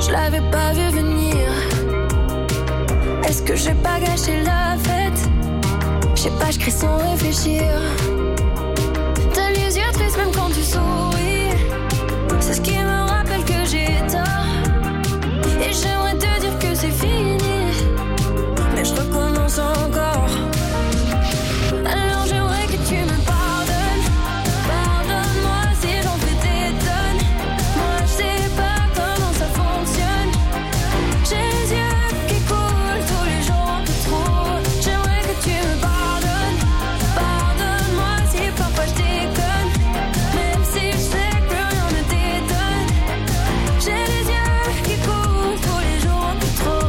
je l'avais pas vu venir. Est-ce que j'ai pas gâché la fête? Je sais pas, je crie sans réfléchir. T'as les yeux tristes même quand tu souris. C'est ce qui me rappelle que j'ai tort. Et j'aimerais te dire que c'est fini, mais je recommence encore. Alors j'aimerais que tu me pardonnes. Pardonne-moi si j'en fais des tonnes. Moi je sais pas comment ça fonctionne. J'ai les yeux qui coulent tous les jours un peu trop. J'aimerais que tu me pardonnes. Pardonne-moi si parfois je déconne. Même si je sais que plus rien ne t'étonne. J'ai les yeux qui coulent tous les jours un peu trop.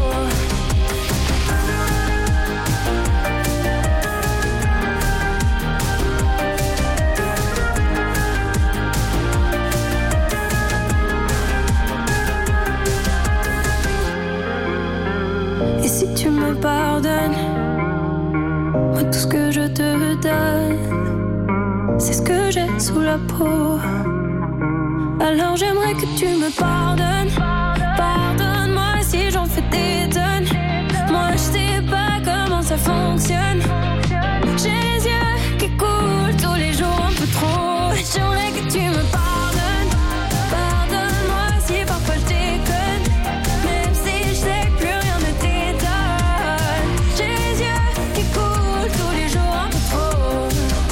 Et si tu me pardonnes, moi tout ce que je te donne, c'est ce que j'ai sous la peau. Alors j'aimerais que tu me pardonnes. Pardonne-moi si j'en fais des tonnes. Moi je sais pas comment ça fonctionne. J'ai les yeux qui coulent tous les jours un peu trop. J'aimerais que tu me pardonnes. Pardonne-moi si parfois je déconne. Même si je sais que plus rien ne t'étonne. J'ai les yeux qui coulent tous les jours un peu trop.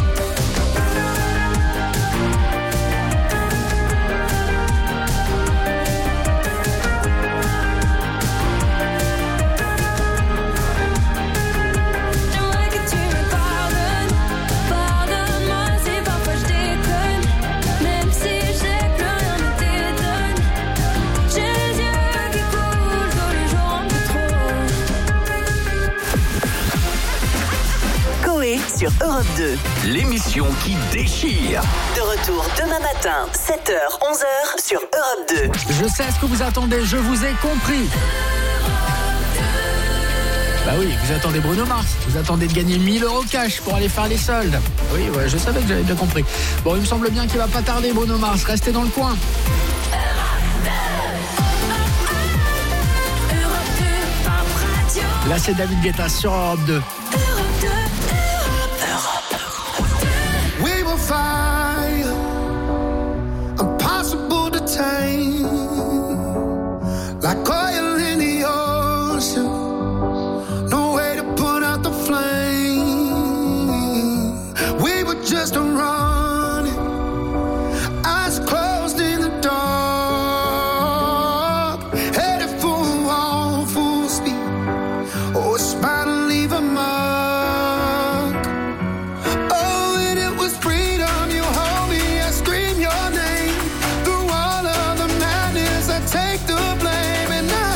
J'aimerais que tu me pardonnes. Pardonne-moi si parfois je déconne. Même si je sais que plus rien ne t'étonne. J'ai les yeux qui coulent tous les jours un peu trop. Coé sur Europe 2. L'émission qui déchire. De retour demain matin, 7h, 11h sur Europe 2. Je sais ce que vous attendez, je vous ai compris. Bah oui, vous attendez Bruno Mars, vous attendez de gagner 1000 € cash pour aller faire les soldes. Oui, ouais, je savais que j'avais bien compris. Bon, il me semble bien qu'il va pas tarder, Bruno Mars, restez dans le coin. Là, c'est David Guetta sur Europe 2. We will fire, impossible to tame, like oil in the ocean, no way to put out the flame. We were just running, eyes closed in the dark, headed for a wall full speed. Oh, it's about to leave a mark. Oh, and it was freedom. You hold me, I scream your name. Through all of the madness, I take the blame. And I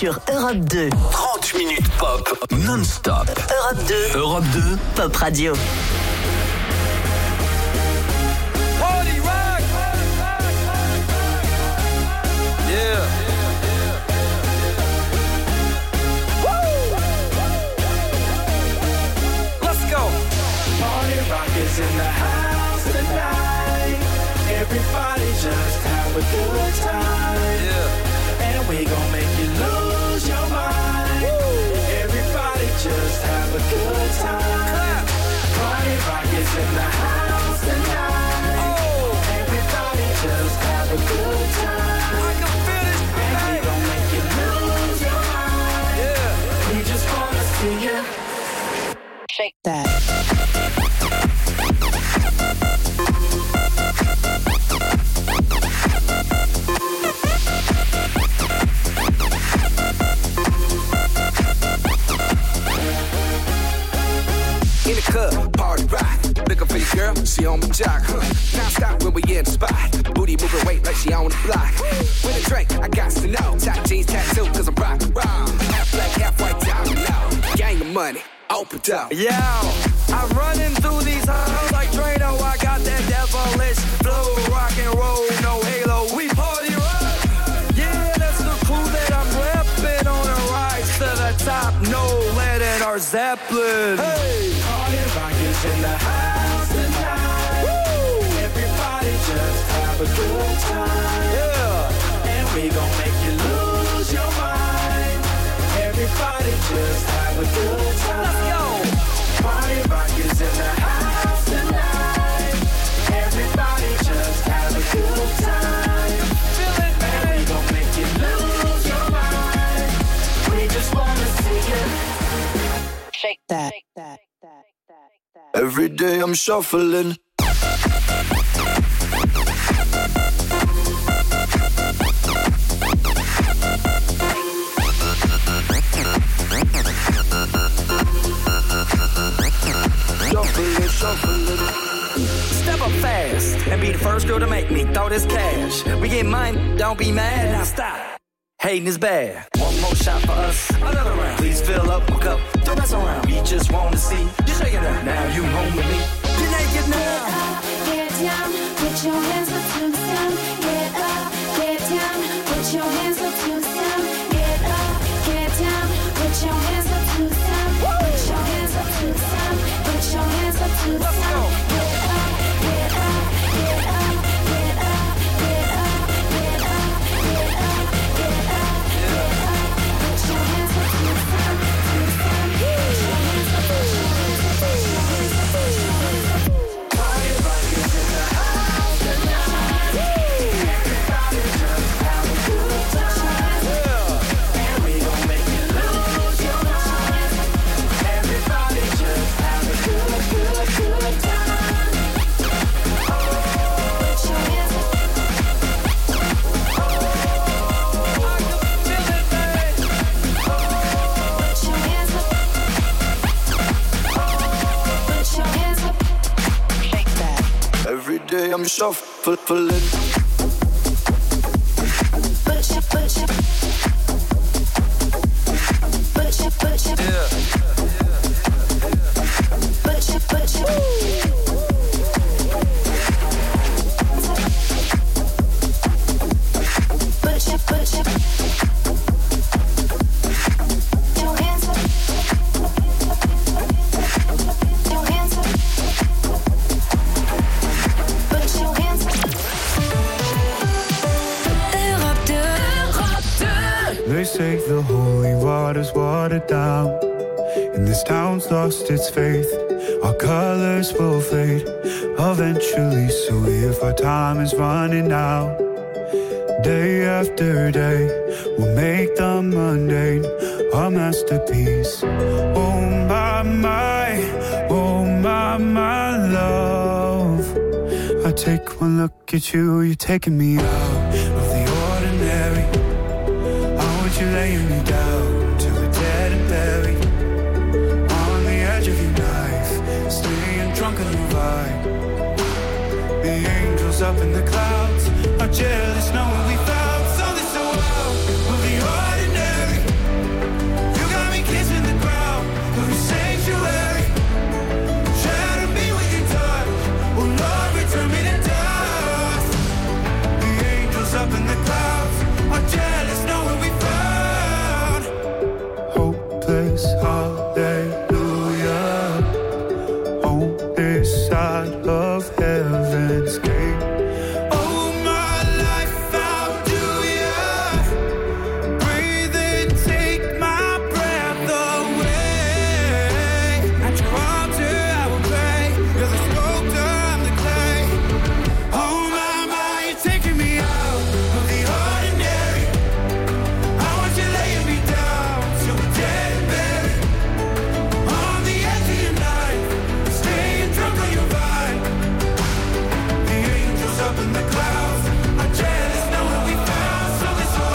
sur Europe 2. 30 minutes pop non-stop. Europe 2. Europe 2. Pop Radio. Party rock. Yeah. Woo. Let's go. Party rock is in the house tonight. Everybody just have a good time. Yeah. And we gon' make you lose your mind. Woo. Everybody just have a good time. Clap. Party rock is in the house tonight. Oh. Everybody just have a good time. I can feel this And we tonight. gon' make you lose your mind. Yeah. We just wanna see you Shake that. In the club, party rock. Looking for your girl, she on my jock. Now stop when we in the spot. Booty moving weight like she on the block. With a drink, I got to know. Top jeans tattoo, cause I'm rock and roll. Half black, half white, diamond now. Gang of money, open up. Yo, I'm running through these halls like Drano. I got that devilish flow, rock and roll, no halo. We party rock. Yeah, that's the crew that I'm repping on a rise to the top. No lead in our Zeppelin. Hey, Party rock is in the house tonight. woo, Everybody just have a good time. yeah. And we gon' make you lose your mind. Everybody just have a good time. Let's go. Party rock is in the house tonight. Everybody just have a good time. Feel it, And we man. gon' make you lose your mind. We just wanna see you Shake that. Every day I'm shuffling. Shuffling. Step up fast and be the first girl to make me throw this cash. We get mine, don't be mad, now stop. Hating is bad. One more shot for us, another round. Please fill up my cup, don't mess around. We just wanna see you shaking it. Now you home with me. You're naked now. Get down, put your hands up to the sound. Get up, get down, put your hands up to the sound. Get up, get down, put your hands up to the sound. Put your hands up to the sound. Put your hands up to the Let's go. sound. Get up, get up, get up, get up, get up, get up, get up, get up, get up. Put your hands up to the sound, to the sound. Put your hands up, put your hands up, put your hands up, put your hands up. Party rock is in the house tonight. Everybody just have a good time. And we gon' make you lose your mind. Everybody just have a good, good, good time. Put your hands up. Feel it, man. Put your hands up. Put your hands up. Shake that. Every day I'm shuffling. Put your, put your. Put your, put your. Yeah. Put your, put your. Put your, put your. Your hands up. Your hands up. Put your hands up. Europe 2. Europe 2. They say the holy water's watered down, and this town's lost its faith. Our colors will fade eventually, so if our time is running out, day after day, we'll make the mundane our masterpiece. Oh my, oh my love. I take one look at you, you're taking me out of the ordinary. How would you lay me down to a dead and buried on the edge of your knife, staying drunk on the vibe. The angels up in the clouds are jealous knowing we found something so wild. Of the ordinary, side of heaven's gate. Oh, my life, how do you breathe and take my breath away? At your altar I will pray. You're the sculptor, I'm the clay. Oh, my, you're taking me out of the ordinary. I want you laying me down till we're dead and buried. On the edge of your knife, staying drunk on your vine. The angels up in the clouds are jealous knowing we found something so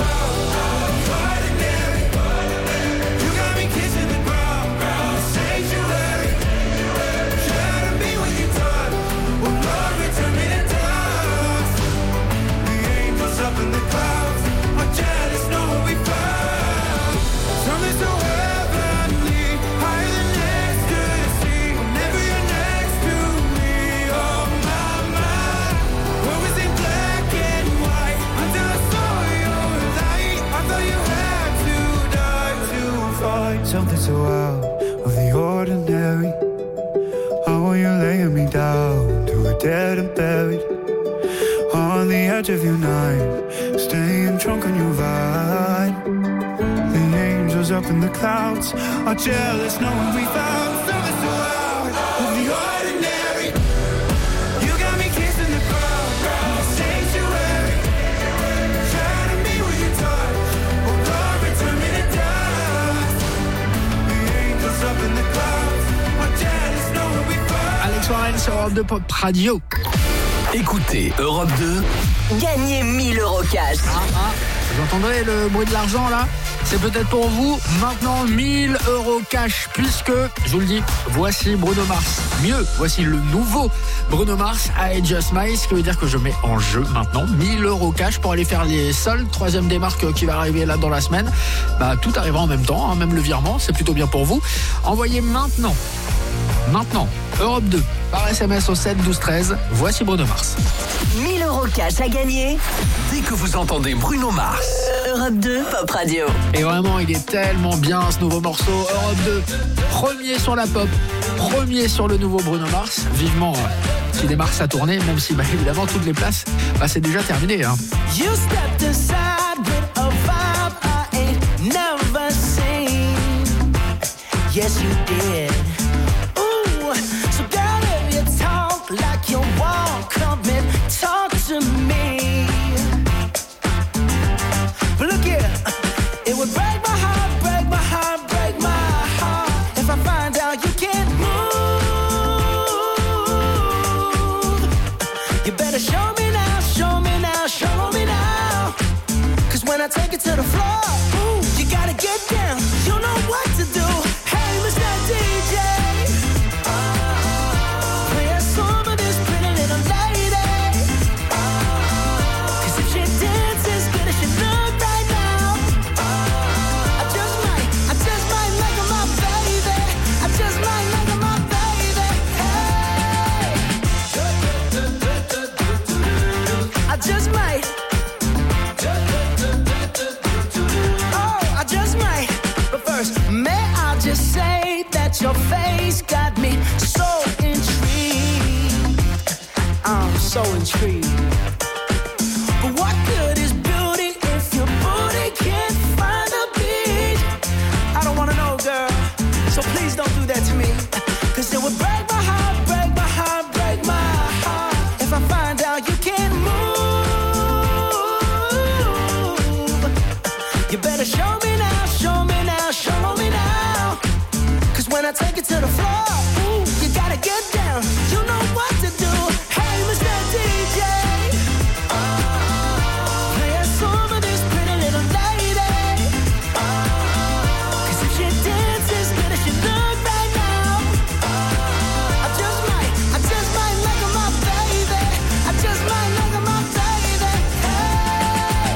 ordinary. You got me kissing the ground, sanctuary. Shadow me when you touch, oh Lord, return me to dust. The angels up in the clouds are jealous knowing we found something so heavenly, higher than ecstasy. Whenever you're next to me, oh my, what was in black and white until I saw your light. I thought you had to die to find something so out of the ordinary. How are you laying me down to a dead and buried? On the edge of your night, staying drunk on your vine. The angels up in the clouds are jealous knowing we found something so out of the ordinary. You got me kissing the ground, sanctuary. Shadow me when you touch, oh Lord, return me to dust. The angels up in the clouds are jealous knowing we found. Alex Warren sur Europe 2 Pop Radio. Écoutez Europe 2. Gagnez 1000 € cash. Vous entendrez le bruit de l'argent là? C'est peut-être pour vous. Maintenant 1000 € cash, puisque, je vous le dis, voici Bruno Mars. Mieux, voici le nouveau Bruno Mars, I Just Smile, ce qui veut dire que je mets en jeu maintenant 1000 € cash pour aller faire les soldes. Troisième démarque qui va arriver là dans la semaine. Tout arrivera en même temps, hein, même le virement, c'est plutôt bien pour vous. Envoyez maintenant, Europe 2, par SMS au 7 12 13. Voici Bruno Mars. 1000 € cash à gagner. Dès que vous entendez Bruno Mars. Europe 2 Pop Radio. Et vraiment, il est tellement bien ce nouveau morceau. Europe 2, premier sur la pop, premier sur le nouveau Bruno Mars. Vivement qu'il démarre sa tournée, même si évidemment toutes les places, c'est déjà terminé. Hein. You stepped inside with a vibe I ain't never seen. Yes, you did. Ooh, so girl, if you talk like you walk, come and talk to me. But look here, it would break my heart, break my heart, break my heart if I find out you can't move. You better show me now, show me now, show me now. 'Cause when I take it to the floor, ooh, you gotta get down. You know what to do. Hey, Mr. DJ, play a song of this pretty little lady. 'Cause if she dances good as she look right now, I just might make her my baby. I just might make her my baby. Hey, I just might. Oh, I just might. But first, may I just say that your face got me so intrigued. I'm so intrigued. But what good is beauty if your booty can't find a beat? I don't wanna know, girl, so please don't do that to me. 'Cause it would break my heart, break my heart, break my heart if I find out you can't move. You better show me now, show me now, show me now. 'Cause when I take it to the floor, ooh, you gotta get down. You know what to do. Hey, Mr. DJ, play a song of this pretty little lady. 'Cause if she dances good as she look right now, I just might make her my baby. I just might make her my baby. Hey,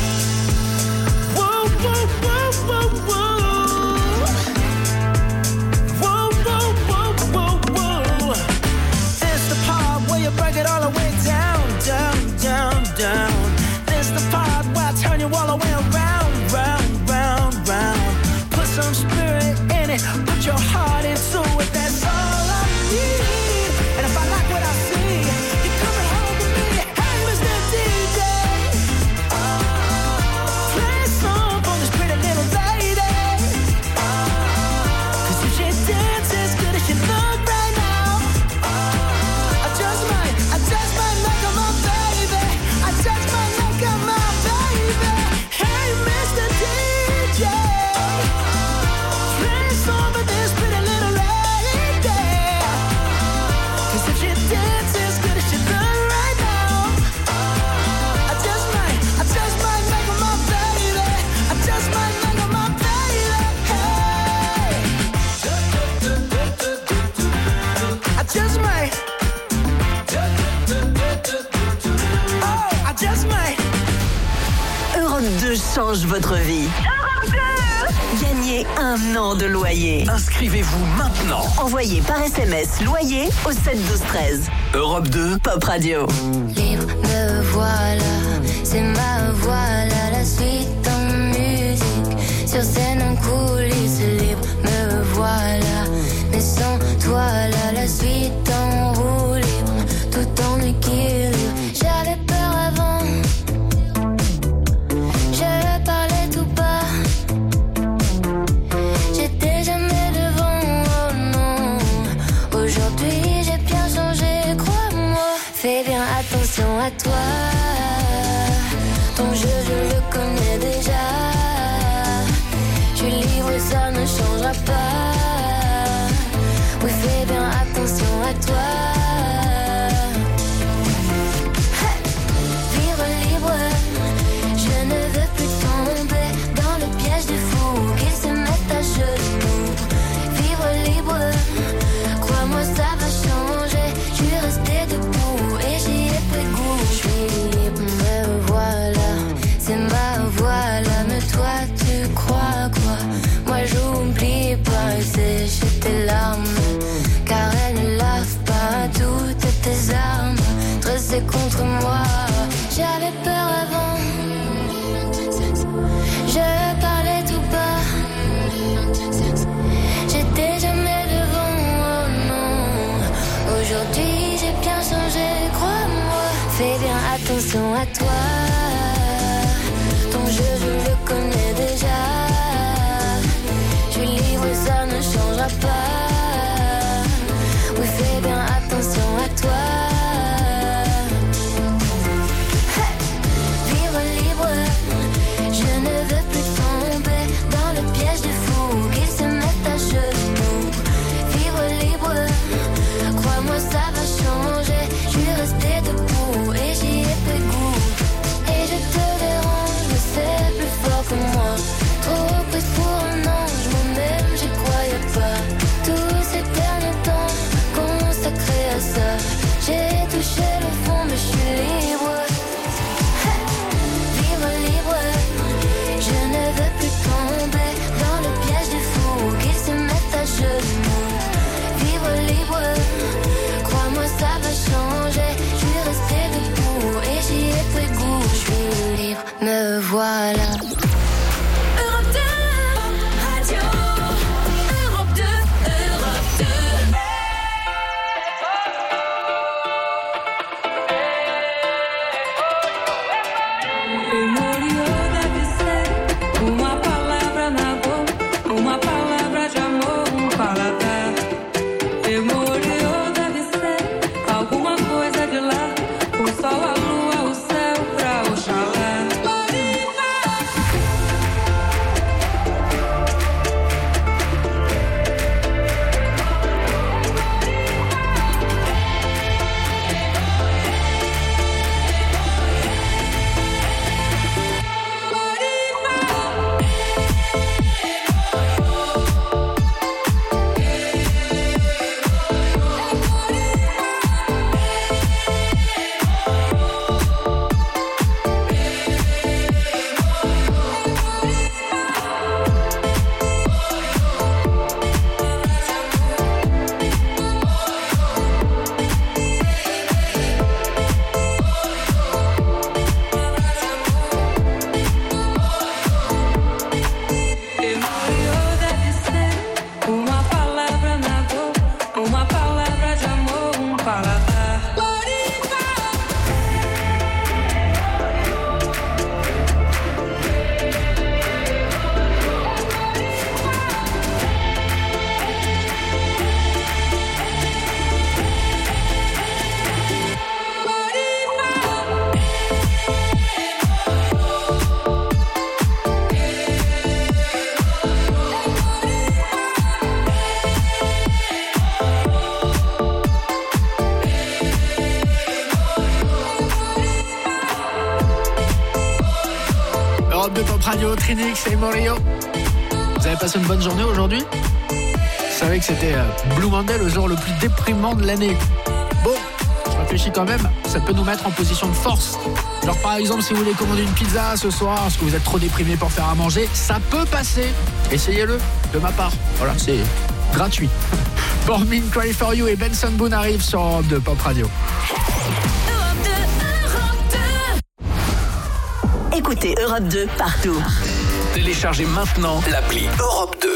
whoa, whoa, whoa, whoa, whoa. Whoa, whoa, whoa, whoa, whoa. This the part where you break it all the way down, down, down, down. This the part where I turn you all the way around, round, round, round. Put some spirit in it, put your heart into it. That's all I need. And if I like change votre vie. Gagnez 1 an de loyer. Inscrivez-vous maintenant. Envoyez par SMS loyer au 7 12 13. Europe 2, Pop Radio. Libre, me voilà, c'est ma voilà, la suite en musique. Sur scène en coulisses, libre, me voilà. Mais sans toi, là, la suite en roue libre, tout en équilibre. J'avais peur avant, je parlais tout bas. J'étais jamais devant, oh non. Aujourd'hui, j'ai bien changé, crois-moi. Fais bien attention à toi. Ton jeu, je le connais déjà. Je suis libre, ça ne changera pas. Oui, fais bien attention à toi. Hey! Vivre libre, je ne veux plus tomber dans le piège des fous qui se mettent à genoux. Vivre libre, crois-moi, ça va changer. Je suis restée debout et j'y ai pris goût. Je suis libre, me voilà, c'est ma voix là. Mais toi, tu crois quoi? Moi, j'oublie pas et sécher tes larmes. Car elle ne lave pas toutes tes armes dressées contre moi. J'avais peur avant, je parlais tout bas. J'étais jamais devant, oh non. Aujourd'hui j'ai bien changé, crois-moi. Fais bien attention à toi. Ton jeu je le connais déjà. Je suis libre, ça ne changera pas. Oui, fais bien attention à toi. Hey! Vivre libre, je ne veux plus tomber dans le piège des fous qui se mettent à genoux. Vivre libre, crois-moi, ça va changer. Je suis restée debout et j'y ai pris goût. Et je te dérange, mais c'est plus fort que moi. Trop prise pour un ange, moi-même j'y croyais pas. Tous ces derniers temps consacré à ça. J'ai touché le fond mais je suis libre. Hey! Vivre libre, je ne veux plus tomber dans le piège des fous qui se mettent à genoux. Vivre libre, crois-moi ça va changer. Je suis restée debout et j'y ai pris goût. Je suis libre, me voilà. Europe 2 Radio. Europe 2, Europe 2. Memoriou deve ser uma palavra na boca, uma palavra de amor, paladar. Memoriou deve ser alguma coisa de lá, o sol, a lua, o céu pra Oxalá. Europe 2 Pop Radio, Trinix et Morio. Vous avez passé une bonne journée aujourd'hui? Vous savez que c'était Blue Monday, le jour le plus déprimant de l'année. Bon, je réfléchis quand même, ça peut nous mettre en position de force. Genre par exemple, si vous voulez commander une pizza ce soir, parce que vous êtes trop déprimé pour faire à manger, ça peut passer. Essayez-le, de ma part. Voilà, c'est gratuit. Born in Cry for You et Benson Boone arrivent sur Europe 2 Pop Radio. Écoutez Europe 2 partout. Téléchargez maintenant l'appli Europe 2.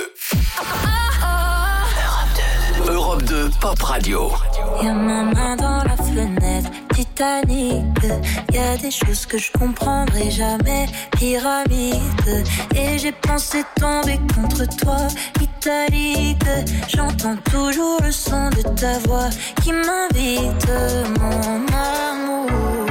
Europe 2 Pop Radio. Y'a ma main dans la fenêtre, Titanic. Y'a des choses que je comprendrai jamais, pyramide. Et j'ai pensé tomber contre toi, italique. J'entends toujours le son de ta voix qui m'invite, mon amour.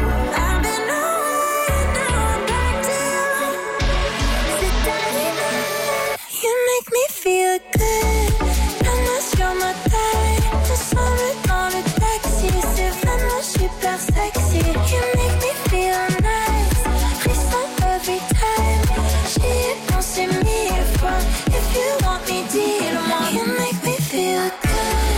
Make me feel good. La main sur ma taille, ensemble dans le taxi, c'est vraiment super sexy. You make me feel nice, frisson every time. J'y ai pensé 1000 fois. If you want me, dis-le-moi. You make me feel good.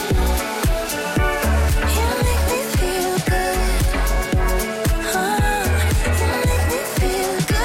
You make me feel good. You make me feel good.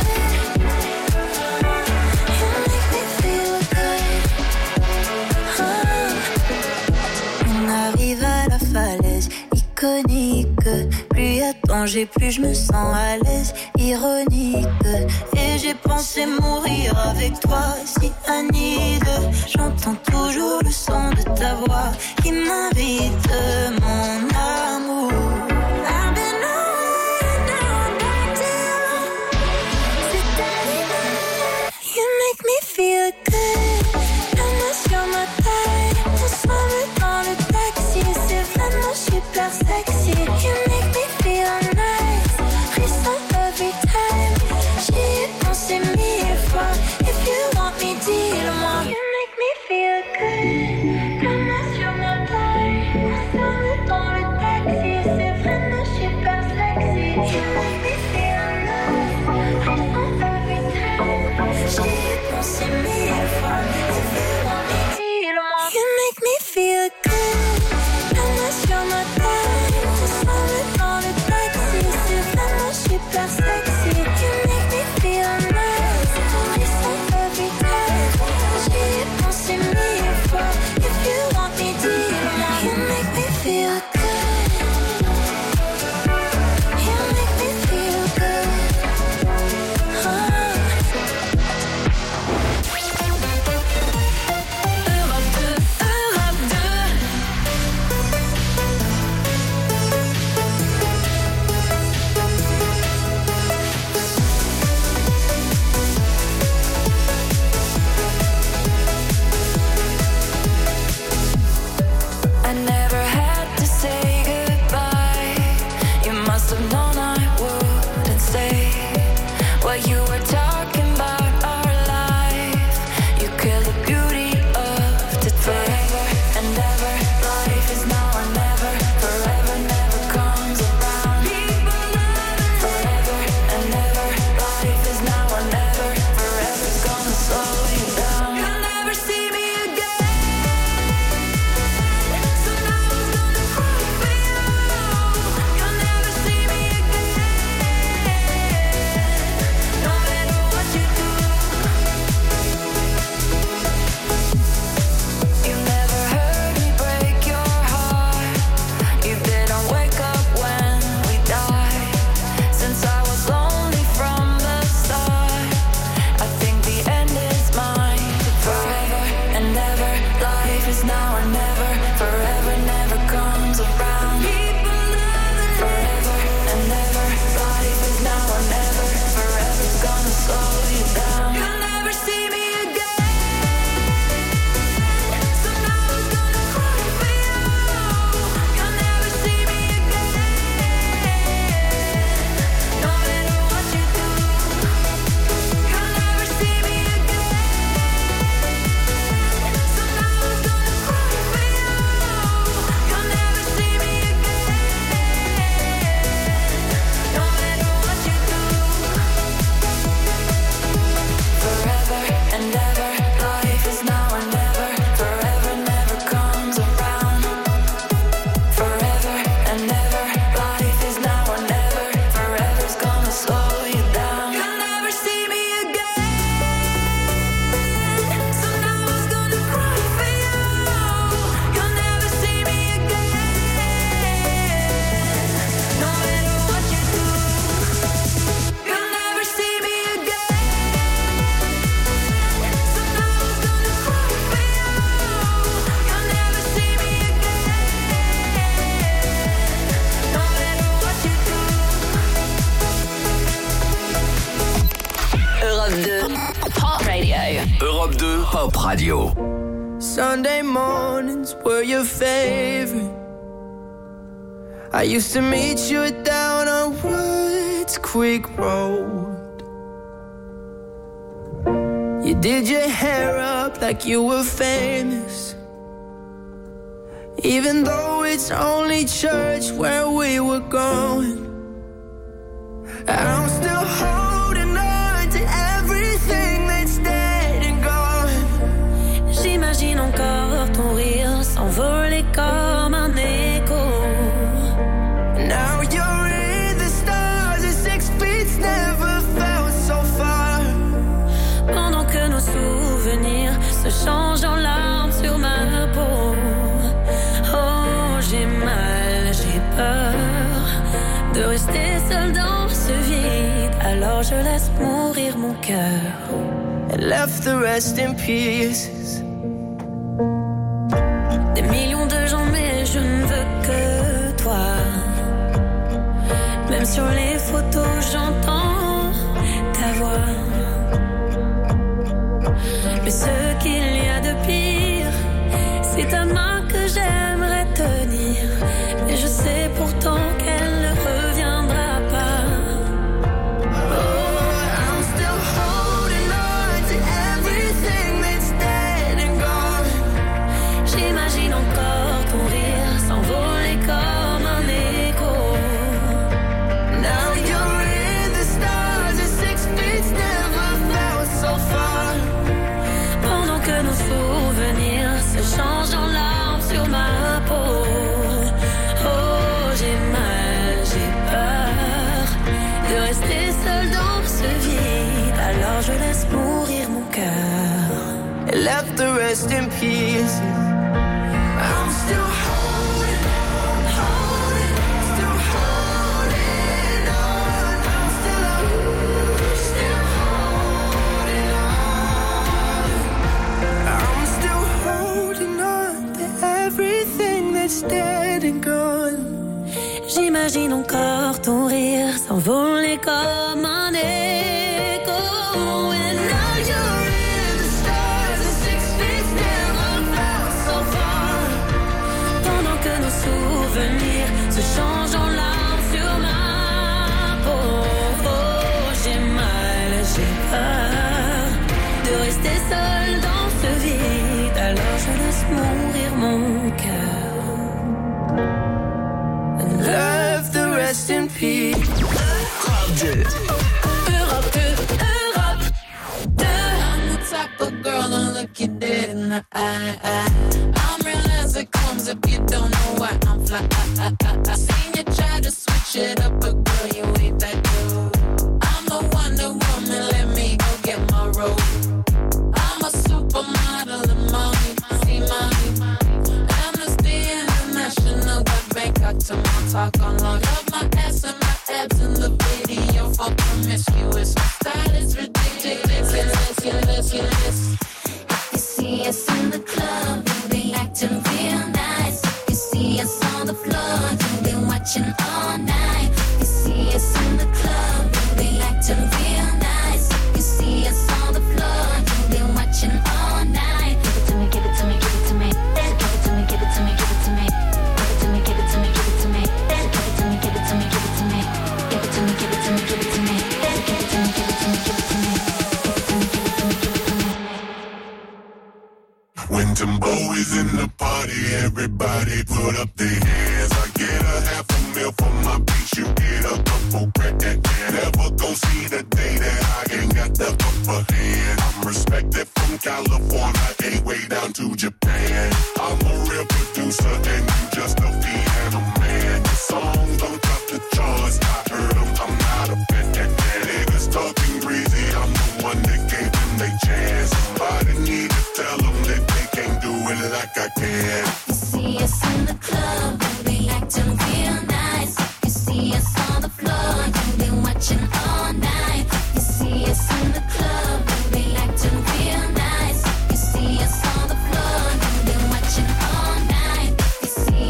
Iconique, plus y a de danger, plus je me sens à l'aise, ironique. Et j'ai pensé mourir avec toi, cyanide. J'entends toujours le son de ta voix qui m'invite, mon amour. I've been on that deal. C'est animal. You make me feel good. La main sur ma taille, ensemble dans le taxi, c'est vraiment super sexy. You make me feel nice, frisson every time. J'y ai pensé 1000 fois. If you want me, dis-le-moi. You make me feel good. La main sur ma taille, ensemble dans le taxi, c'est vraiment super sexy. You make me feel nice, frisson every time. J'y ai pensé 1000 fois. If you want me, dis-le-moi. You make me feel good. La main sur ma taille, ensemble dans le taxi, c'est vraiment super sexy. You make me feel nice, frisson every time. J'y ai pensé 1000 fois. If you want me, dis-le-moi. You make me feel good. You make me Top Radio. Sunday mornings were your favorite. I used to meet you down on Woods Creek Road. You did your hair up like you were famous, even though it's only church where we were going. And I'm still holding on to everything that's dead and gone. J'imagine encore ton rire s'envoler comme un écho. Now you're in the stars and 6 feet never felt so far. Pendant que nos souvenirs se changent en larmes sur ma peau. Oh, j'ai mal, j'ai peur de rester seule dans ce vide. Alors je laisse mourir mon cœur. And left the rest in pieces. Des millions de gens mais je ne veux que toi. Même sur les photos j'entends ta voix. Mais ce qu'il y a de pire, c'est ta main que j'aimerais tenir. Mais je sais pourtant qu'elle ne reviendra pas. Oh, I'm still holding on to everything that's dead and gone. J'imagine encore ton rire s'envoler comme un écho. Now you're in the stars and 6 feet never felt so far. Pendant que nos souvenirs se changent en larmes sur ma peau. Oh, j'ai mal, j'ai peur de rester seule dans ce vide. Alors je laisse mourir mon cœur. And left the rest in pieces. I'm still holding on, still holding on. I'm still holding on. I'm still holding on to everything that's dead and gone. J'imagine encore ton rire s'envoler comme un écho. And now you're in the stars and 6 feet never felt so far. Pendant que nos souvenirs se changent en larmes sur ma peau. Oh, j'ai mal, j'ai peur de rester seule dans ce vide. Alors je laisse mourir mon cœur. And Left the rest in peace. Europe 2. Europe 2, Europe 2. I'm the type of girl to look you dead in the eye. I'm real as it comes if you don't know why I'm fly. I seen you try to switch it up, but girl, you ain't that good. I'm the Wonder Woman, let me go get my robe. I'm a supermodel of mommy, see mommy. Amnesty International got Bangkok to my talk on long. Love my ass and my abs in the video for promiscuous. My style is ridiculous. If you see us in the club, we'll be acting real nice. If you see us on the floor, you'll be watching all night. If you see us in the club, we'll be acting real nice. If you see us on the floor, you'll be watching all night. Give it to me, give it to me, give it to me. Give it to me, give it to me, give it to me. Give it to me, give it to me, give it to me. Give it to me, give it to me, give it to me. Give it to me, give it to me, give it to me. Give it to me, give it to me, give it to me. When Timbo is in the party, everybody put up their hands. I get a $500,000 for my beach, you get a couple grand. Never gon' see the day that I ain't got the upper hand. I'm respected from California, A way down to Japan. I'm a real producer and you just a piano man. The songs don't top the charts, I heard them, I'm not a fan. Niggas talking greasy, I'm the one that gave them they chance. Somebody need to tell them that they can't do it like I can. You see us in the club, we'll be acting real nice. You see us on the floor, you'll be watching all night. You see us in the club, we'll be acting real nice. You see us on the floor, you'll be watching all night. You see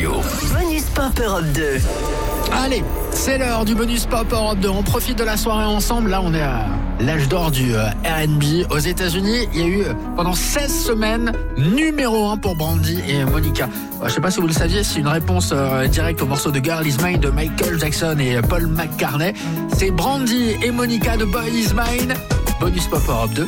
Radio. Bonus Pop Europe 2. Allez, c'est l'heure du Bonus Pop Europe 2. On profite de la soirée ensemble. Là, on est à l'âge d'or du R&B. Aux États-Unis, il y a eu pendant 16 semaines numéro 1 pour Brandy et Monica. Je sais pas si vous le saviez, c'est une réponse directe au morceau de Girl Is Mine de Michael Jackson et Paul McCartney. C'est Brandy et Monica de Boy Is Mine. Bonus Pop Europe 2.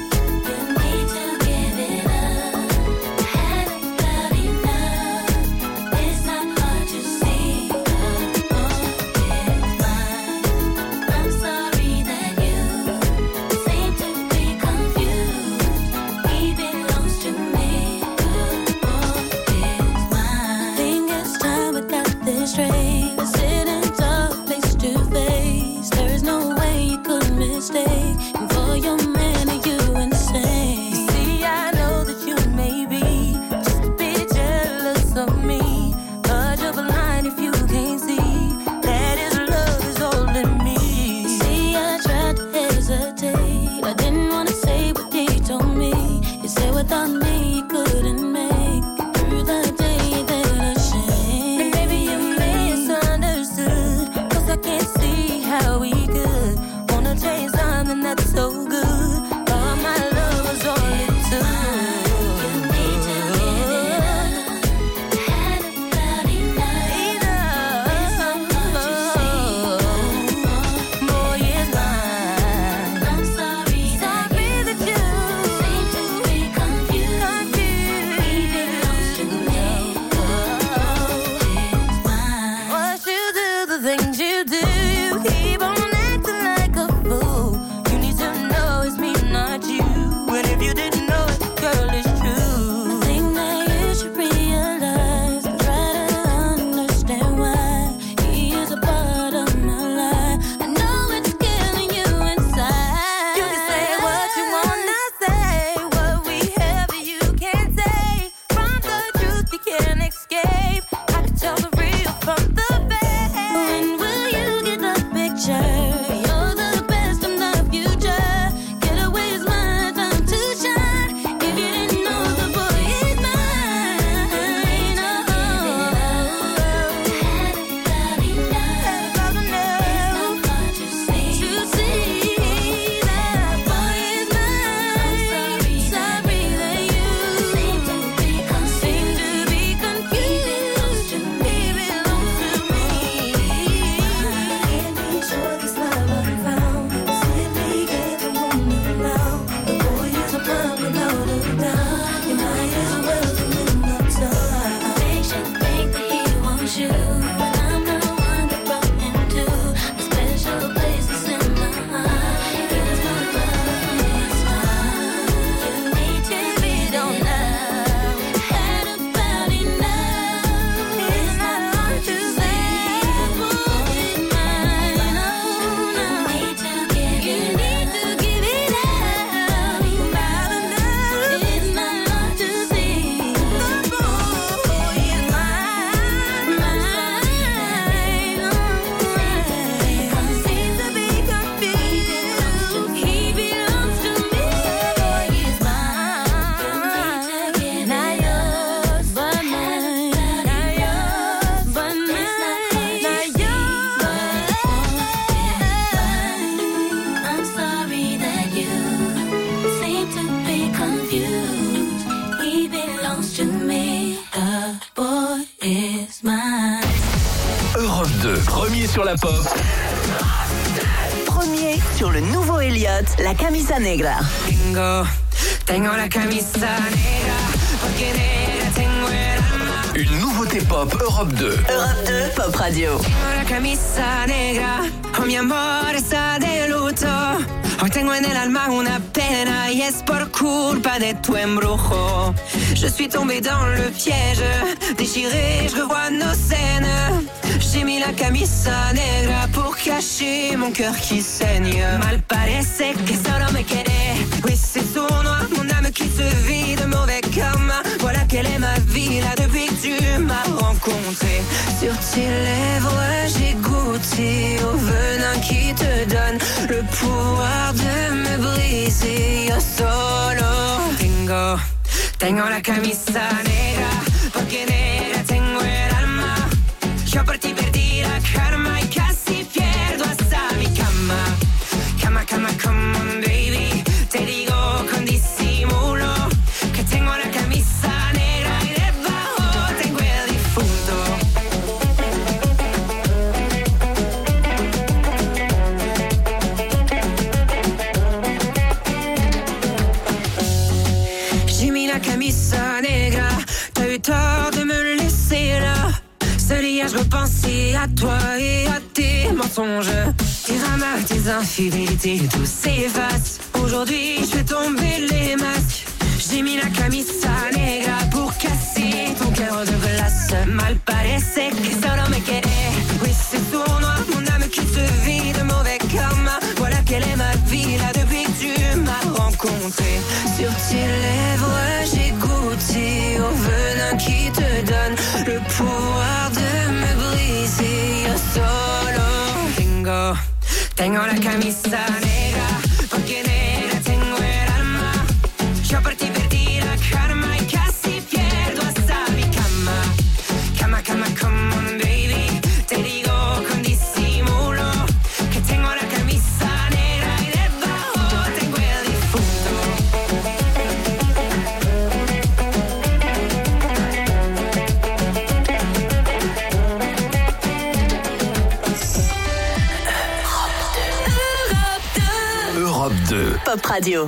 Europe 2, premier sur la pop. Premier sur le nouveau Elliott, la camisa negra. Tengo la camisa negra, porque negra tengo el alma. Une nouveauté pop Europe 2. Europe 2, Pop Radio. Tengo la camisa negra, oh mi amor está de luto. Hoy tengo en el alma una pena y es por culpa de tu embrujo. Je suis tombée dans le piège, déchirée, je revois nos scènes. J'ai mis la camisa negra pour cacher mon cœur qui saigne. Mal parece que solo me quedé. Oui, c'est sournois, mon âme qui se vide, mauvais karma. Voilà quelle est ma vie là depuis que tu m'as rencontré. Sur tes lèvres, j'ai goûté au venin qui te donne le pouvoir de me briser. Yo solo tengo la camisa negra, porque negra tengo el alma. Seul hier je repensais à toi et à tes mensonges. Tes ramas, tes infidélités, tout s'efface. Aujourd'hui je fais tomber les masques. J'ai mis la camisa negra pour casser ton cœur de glace. Mal parece que solo me quiere. Oui c'est sournois, mon âme qui se vide, mauvais karma. Voilà quelle est ma vie là depuis que tu m'as rencontré. Sur tes lèvres j'ai goûté au venin qui te donne le pouvoir de me briser. Yo solo tengo la camisa negra, porque negra tengo el alma. Yo por ti perdí la karma y casi pierdo hasta mi cama. Cama, cama, come on baby. Te digo con disimulo que tengo la camisa negra y debajo tengo el difunto. Europe 2. Pop Radio.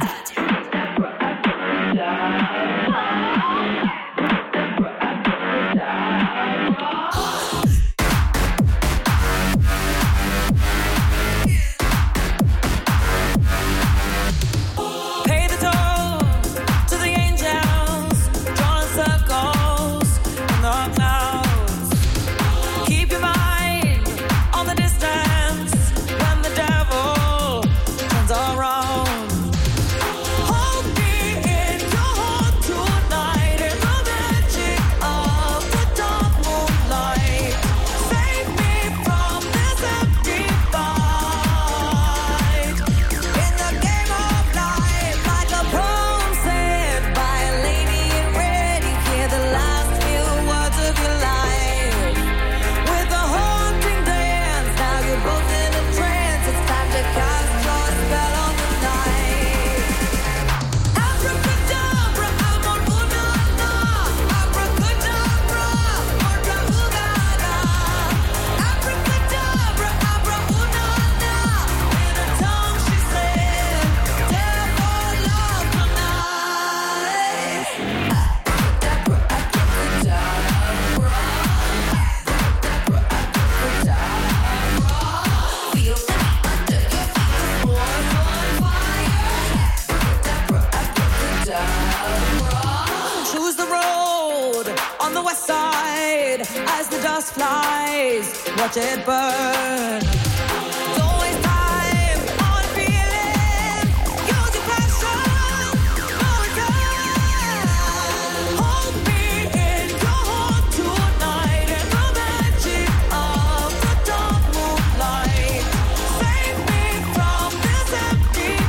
Watch it burn. Don't waste time on feeling. Use your passion. No return. Hold me in your heart tonight in the magic of the dark moonlight. Save me from this empty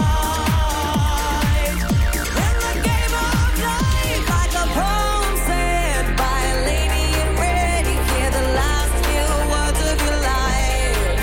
fight. In the game of life, like a poem said by a lady in red, you hear the last words of your life.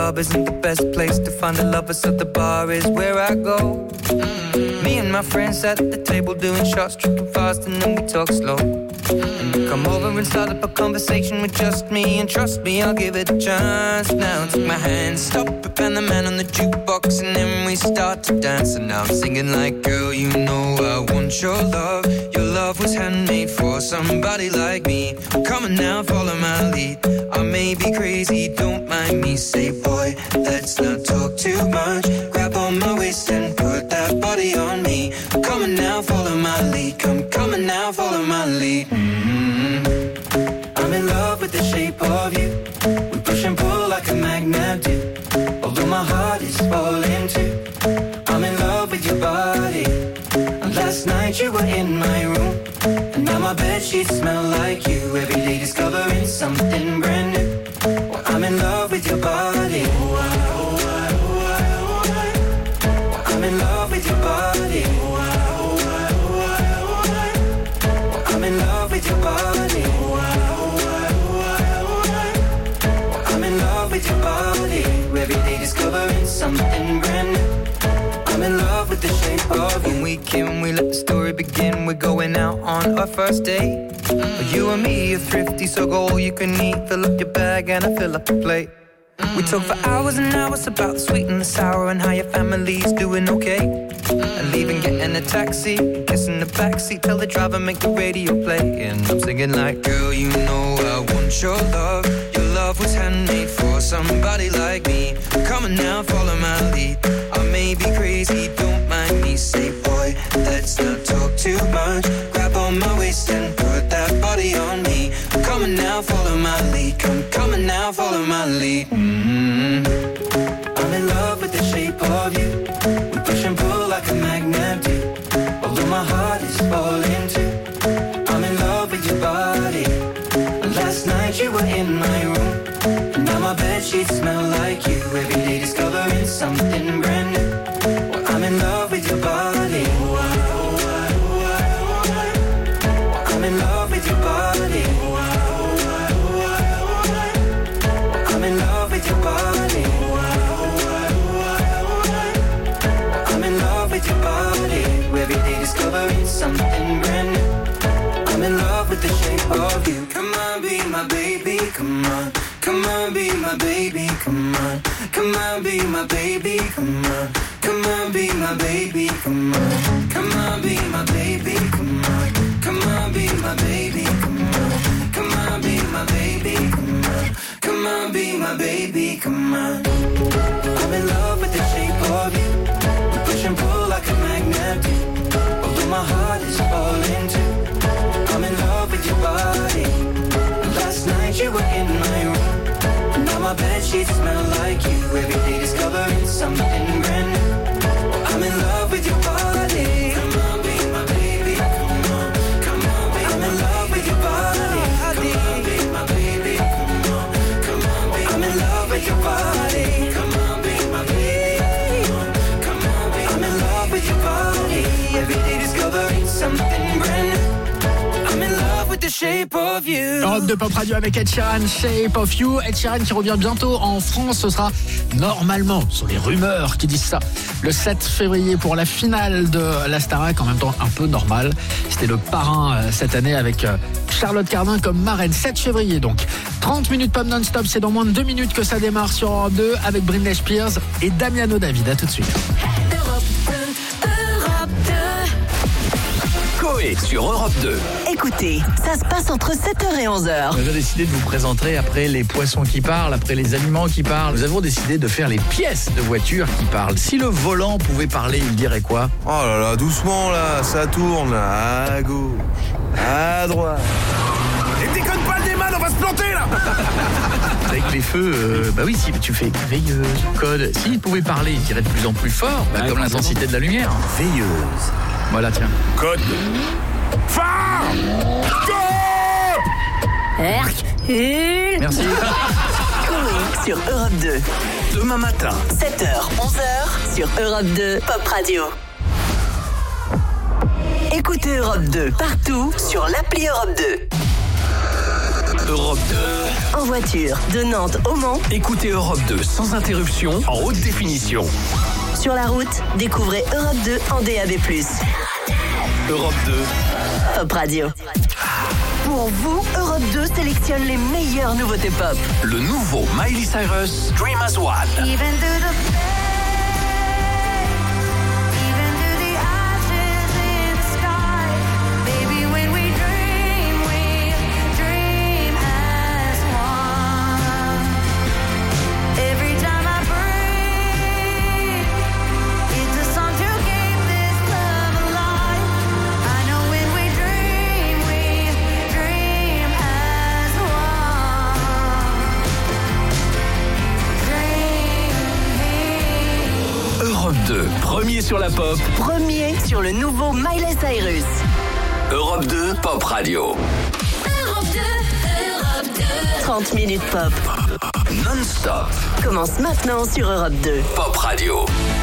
club isn't the best place to find a lover, so the bar is where I go. Me and my friends at the table doing shots, tripping fast, and then we talk slow. And you come over and start up a conversation with just me, and trust me, I'll give it a chance. Now take my hand, stop it, and the man on the jukebox, and then we start to dance. And now I'm singing like, girl, you know I want your love. Your love was handmade for somebody like me. Come on now, follow my lead. I may be crazy, don't mind me. Say, boy, let's not talk too much. Grab on my waist and put that body on me. Come on now, follow my lead. Come on now, follow my lead. I'm in love with the shape of you. We push and pull like a magnet do. Although my heart is falling too. I'm in love with your body. And last night you were in my room, and now my bedsheets smell like you. Every day discovering something brand new. Well, I'm in love with your body. I'm in love with your body. I'm in love with your body. I'm in love with your body. Every day discovering something brand new. I'm in love with the shape of you. When we came, we let the story begin. We're going out on our first date. You and me are thrifty, so go all you can eat. Fill up your bag and I fill up the plate. We talk for hours and hours about the sweet and the sour, and how your family's doing okay. And leaving, getting a taxi, kissing the backseat, tell the driver make the radio play. And I'm singing like, girl, you know I want your love. Your love was handmade for somebody like me. Come on now, follow my lead. I may be crazy, don't mind me. Say, boy, let's not talk too much. Grab on my waist and put that body on me. Come on now, follow my lead. Come on now, follow my lead. I'm in love with the shape of you. We push and pull like a magnet do. Although my heart is falling too. I'm in love with your body. And last night you were in my room, and now my bedsheets smell like you. Every day discovering something brand new. Well, I'm in love with your body. I'm in love with your body. I'm in love with your body. I'm in love with your body. Every day discovering something brand new. I'm in love with the shape of you. Come on, be my baby, come on. Come on, be my baby, come on. Come on, be my baby, come on. Come on, be my baby, come on. Come on, be my baby, come on. Come on, be my baby, come on. Come on, be my baby, come on. Come on, be my baby, come on. I'm in love with the shape of you. We push and pull like a magnet do. Although my heart is falling too. I'm in love with your body. And last night you were in my room, and now my bedsheets smell like you. Every day discovering something brand new. I'm in love with your body. Come on, be my baby. Come on, come on, be I'm in love with your body. Come on, be my baby. Come on, come on, be I'm in love with your body. Come on, be my baby. Come on, be I'm in love with your body. Every day discovering something brand new. I'm in love with the shape of you. Europe 2 Pop Radio avec Ed Sheeran, Shape of You. Ed Sheeran qui revient bientôt en France. Ce sera normalement, ce sont les rumeurs qui disent ça, le 7 février pour la finale de la Starac. En même temps, un peu normal. C'était le parrain cette année avec Charlotte Cardin comme marraine. 7 février donc. 30 minutes pop non-stop. C'est dans moins de 2 minutes que ça démarre sur Europe 2 avec Britney Spears et Damiano David. À tout de suite. Coé sur Europe 2. Écoutez, ça se passe entre 7h et 11h. Nous avons décidé de vous présenter après les poissons qui parlent, après les aliments qui parlent. Nous avons décidé de faire les pièces de voiture qui parlent. Si le volant pouvait parler, il dirait quoi? Oh là là, doucement là, ça tourne là, à gauche, à droite. Et déconne pas le déman, on va se planter là. Avec les feux, bah oui, si tu fais veilleuse, code. S'il pouvait parler, il dirait de plus en plus fort, bah, comme l'intensité de la lumière. Veilleuse. Voilà, tiens. Code. Phare. Hercule. Merci. Coé sur Europe 2. Demain matin, 7h, 11h sur Europe 2 Pop Radio. Écoutez Europe 2 partout sur l'appli Europe 2. Europe 2. En voiture, de Nantes au Mans. Écoutez Europe 2 sans interruption, en haute définition. Sur la route, découvrez Europe 2 en DAB+. Europe 2. Pop Radio. Pour vous, Europe 2 sélectionne les meilleures nouveautés pop. Le nouveau Miley Cyrus, Dream as One. Europe 2, premier sur la pop. Premier sur le nouveau Miley Cyrus. Europe 2, Pop Radio. Europe 2, Europe 2. 30 minutes pop. Non-stop. Commence maintenant sur Europe 2. Pop Radio.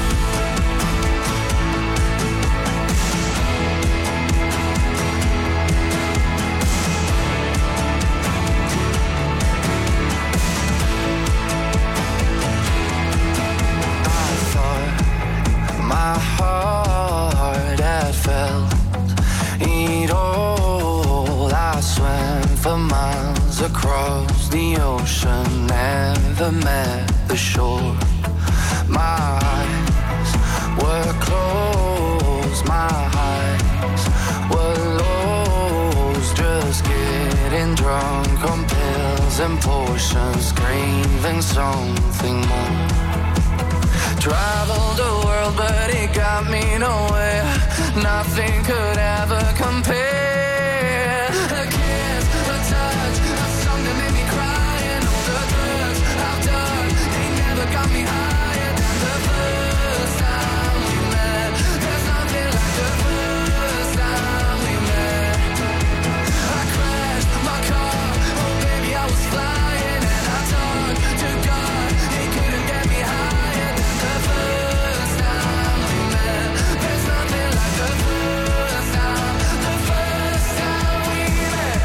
My heart had felt it all. I swam for miles across the ocean, never met the shore. My eyes were closed, my eyes were lost, just getting drunk on pills and potions, craving something more. Traveled the world, but it got me nowhere. Nothing could ever compare. A kiss, a touch, a song that made me cry, and all the drugs I've done, they never got me higher than the first time we met. There's nothing like the first time we met. I crashed my car, oh baby I was flying, and I talked to God, he couldn't get me higher than the first time we met. There's nothing like the first time we met.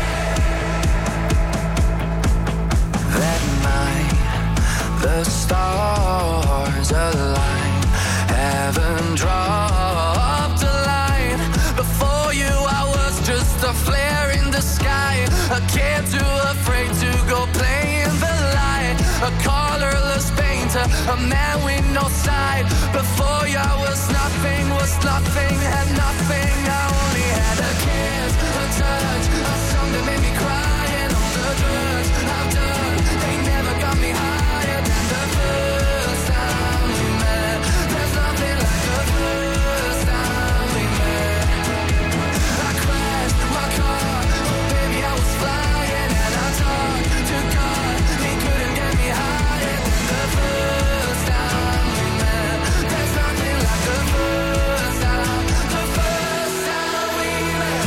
That night, the stars aligned, heaven dropped a line. Before you I was just a flare in the sky, a kid too afraid to go play in the light, a colorless painter, a man with no side. Before you I was nothing, had nothing. I only had a kiss, a touch, a song that made me cry, and all the drugs I've done, they never got me higher than the first time we met. There's nothing like the first time we met. I crashed my car, oh baby I was flying, and I talked to God, he couldn't get me higher than the first time we met. There's nothing like the first time we met.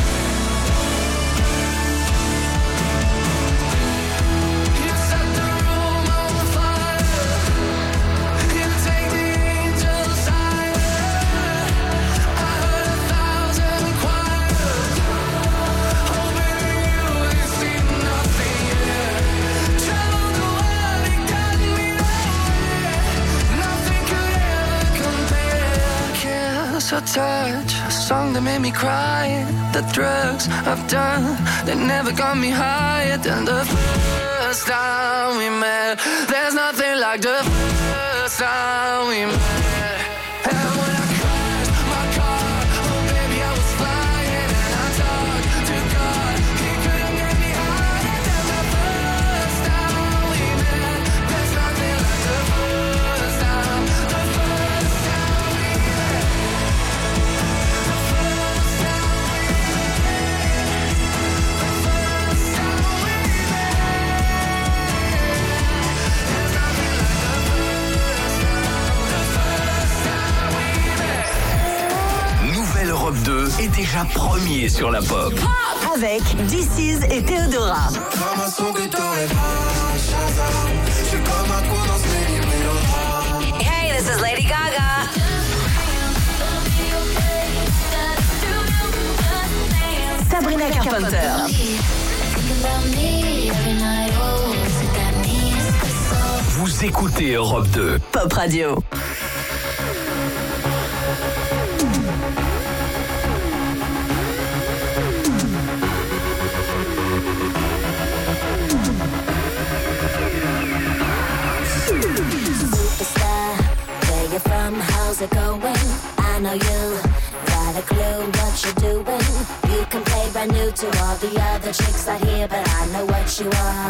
You set the room on fire, you take the angels higher. I heard 1,000 choirs, oh baby you ain't seen nothing yet. Traveled the world, it got me nowhere. Nothing could ever compare. Kiss, a touch, a song that made me cry. The drugs I've done, they never got me higher than the first time we met. There's nothing like the first time we met. And when I crashed my car, oh baby I was flying, and I talked to God, he couldn't get me higher than the first time we met. There's nothing like the first time we met. Nouvelle Europe 2 est déjà premier sur la pop. Avec This Is et Théodora. Comme un son que t'aurais pas, Shazam. Je suis comme un trou dans ce mélodrame. Hey, this is Lady Gaga. Sabrina Carpenter. Think about me every night. Vous écoutez Europe 2. Pop Radio. Superstar, where you from? How's it going? I know you got a clue what you're doing. You can play brand new to all the other chicks out here, but I know what you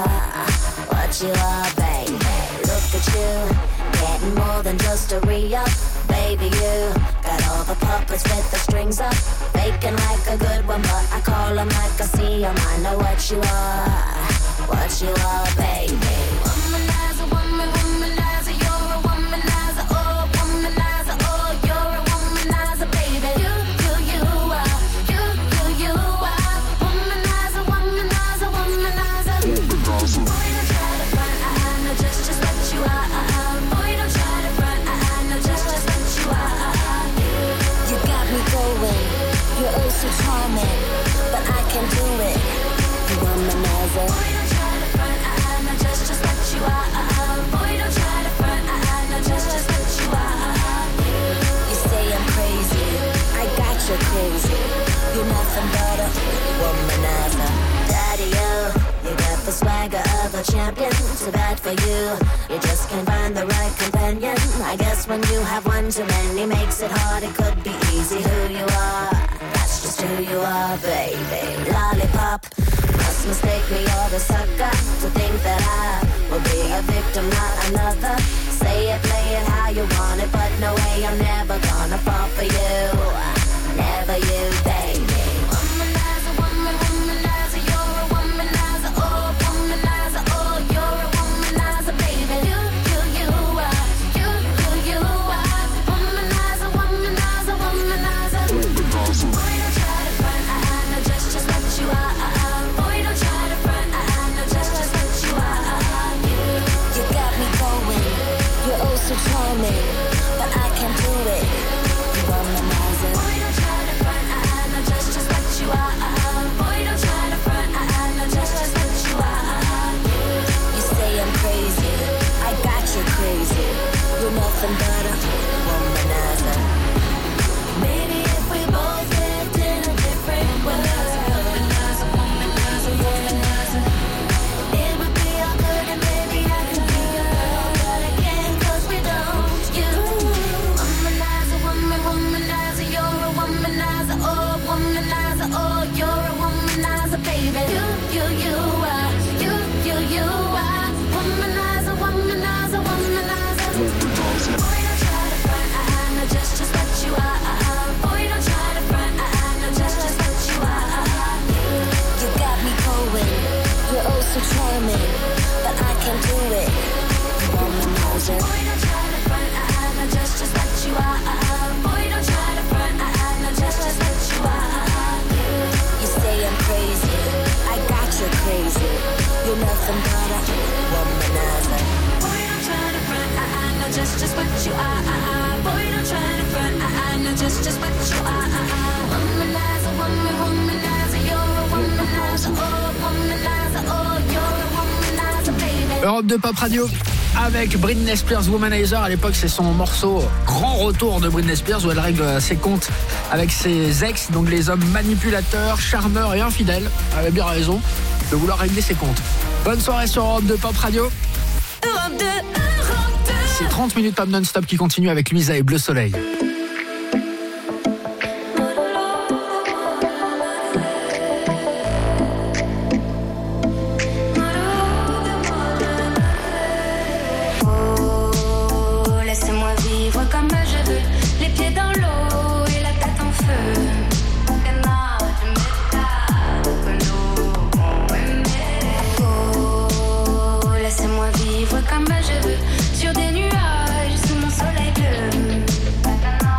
are, baby. Look at you, getting more than just a re-up. Baby, you got all the puppets with the strings up, faking like a good one, but I call them like I see them. I know what you are, baby. Womanizer, womanizer, you're a womanizer, oh, womanizer, oh, you're a womanizer, baby. You are, womanizer, womanizer, womanizer. Boy, don't try to front, I know just what you are. Boy, don't try to front, I know just what you are. You got me going, you're oh so charming, but I can do it. You womanizer. Boy, don't try to front, I know just what you are. Boy, don't try to front, I know just what you are. You say I'm crazy, I got you crazy. You're nothing but a womanizer. Daddy, you got the swagger of a champion. Too bad for you, you just can't find the right companion. I guess when you have one too many makes it hard. It could be easy who you are. That's just who you are, baby. Lollipop, must mistake me or the sucker to think that I will be a victim, not another. Say it, play it how you want it, but no way, I'm never gonna fall for you. Never you, baby. Womanizer, womanizer, you're a womanizer, oh, womanizer, oh, you're a womanizer, baby. You are, womanizer, womanizer, womanizer. Boy, don't try to front, I know just what you are. Boy, don't try to front, I know just what you are. You got me going, you're oh so charming, but I can't do it. You womanizer. Boy, don't try to front, I know just what you are. Boy, don't try to front, I know just what you are. You say I'm crazy, I got you crazy. You're nothing but a womanizer. Maybe if we both lived in a different world, womanizer, womanizer, womanizer, it would be all good and maybe I could be your girl, but I can't 'cause we don't. You womanizer, womanizer, you're a womanizer, oh, womanizer, oh, you're a womanizer, baby. You are, womanizer, womanizer, womanizer. Boy, don't try to front, I know just what you are. Boy, don't try to front, I know just what you are. You got me going, you're oh so charming, but I can't do it. You womanizer. Boy, don't try to front, I know just what you are. Boy, don't try to front, I know just what you are. You say I'm crazy, I got you crazy. You're nothing but a womanizer. Boy, don't try to front, I know just what you are. Boy, don't try to front, I know just what you are. Womanizer, womanizer, you're a womanizer, oh, womanizer, oh, you're a womanizer, baby. Europe 2 Pop Radio avec Britney Spears, Womanizer. À l'époque, c'est son morceau Grand Retour de Britney Spears où elle règle ses comptes avec ses ex, donc les hommes manipulateurs, charmeurs et infidèles. Elle avait bien raison de vouloir régler ses comptes. Bonne soirée sur Europe 2 Pop Radio. Europe 2. C'est 30 minutes pop non-stop qui continue avec Luisa et Bleu Soleil. Laissez-moi vivre comme je veux, les pieds dans l'eau et la tête en feu. Oh, laissez-moi vivre comme je veux, sur des nuages sous mon soleil bleu.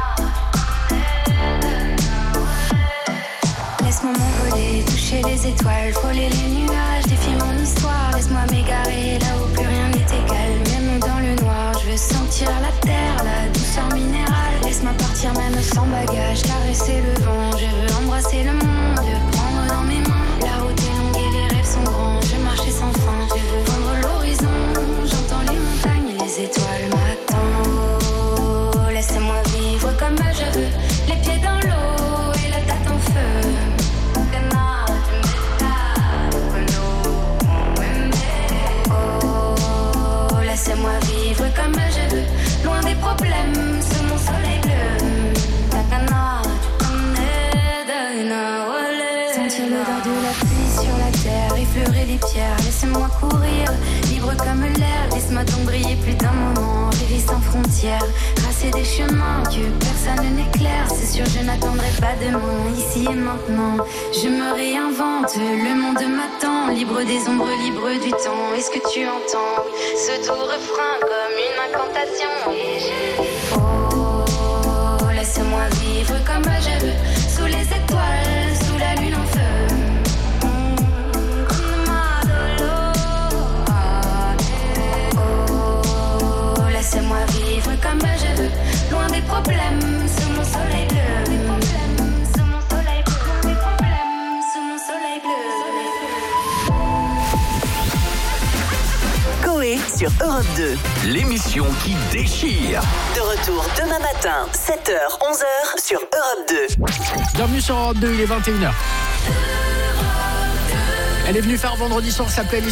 laisse-moi courir, libre comme l'air, laisse-moi donc briller plus d'un moment, rêver sans frontières, tracer des chemins que personne n'éclaire, c'est sûr je n'attendrai pas demain, ici et maintenant, je me réinvente, le monde m'attend, libre des ombres, libre du temps, est-ce que tu entends, ce doux refrain comme une incantation, et je dis oh, laisse-moi vivre comme je veux, sous les étoiles, sous la lune en feu. Laisse-moi vivre comme je veux, loin des problèmes, sous mon soleil bleu. Sous mon soleil bleu, loin des problèmes, sous mon soleil bleu. Coé sur Europe 2. L'émission qui déchire. De retour demain matin, 7h, 11h sur Europe 2. Bienvenue sur Europe 2, il est 21h. Elle est venue faire vendredi soir, s'appelle